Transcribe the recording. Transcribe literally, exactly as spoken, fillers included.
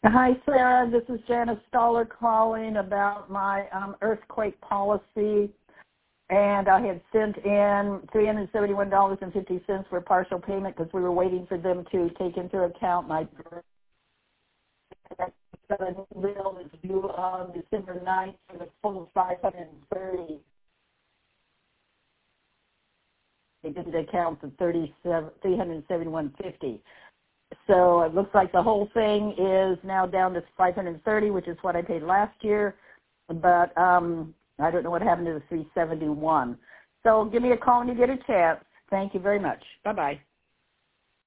Hi, Sarah. This is Janice Stoller calling about my um, earthquake policy. And I had sent in three hundred seventy-one dollars and fifty cents for partial payment because we were waiting for them to take into account my bill is due on December ninth for the full five hundred thirty dollars. They didn't account the three hundred seventy-one dollars and fifty cents. So it looks like the whole thing is now down to five hundred thirty dollars, which is what I paid last year. But um, I don't know what happened to the three hundred seventy-one dollars. So give me a call when you get a chance. Thank you very much. Bye-bye.